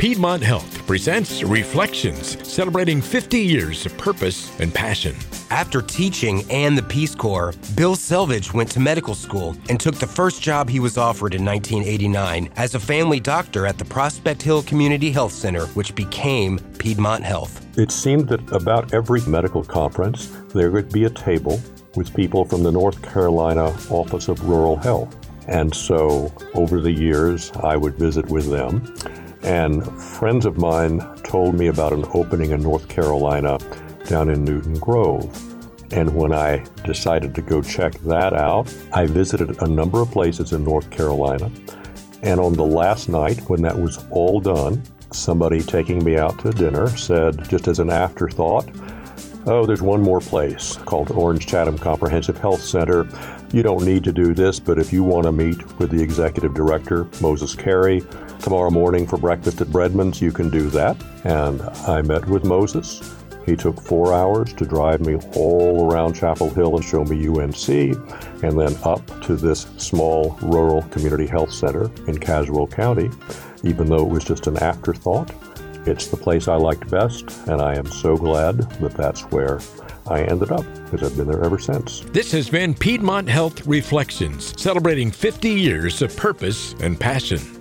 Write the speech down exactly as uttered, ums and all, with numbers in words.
Piedmont Health presents Reflections, celebrating fifty years of purpose and passion. After teaching and the Peace Corps, Bill Selvage went to medical school and took the first job he was offered in nineteen eighty-nine as a family doctor at the Prospect Hill Community Health Center, which became Piedmont Health. It seemed that about every medical conference, there would be a table with people from the North Carolina Office of Rural Health. And so over the years, I would visit with them. And friends of mine told me about an opening in North Carolina down in Newton Grove. And when I decided to go check that out, I visited a number of places in North Carolina. And on the last night, when that was all done, somebody taking me out to dinner said, just as an afterthought, oh, there's one more place called Orange Chatham Comprehensive Health Center. You don't need to do this, but if you want to meet with the executive director, Moses Carey, tomorrow morning for breakfast at Breadman's, you can do that. And I met with Moses. He took four hours to drive me all around Chapel Hill and show me U N C, and then up to this small rural community health center in Caswell County. Even though it was just an afterthought, it's the place I liked best, and I am so glad that that's where I ended up, because I've been there ever since. This has been Piedmont Health Reflections, celebrating fifty years of purpose and passion.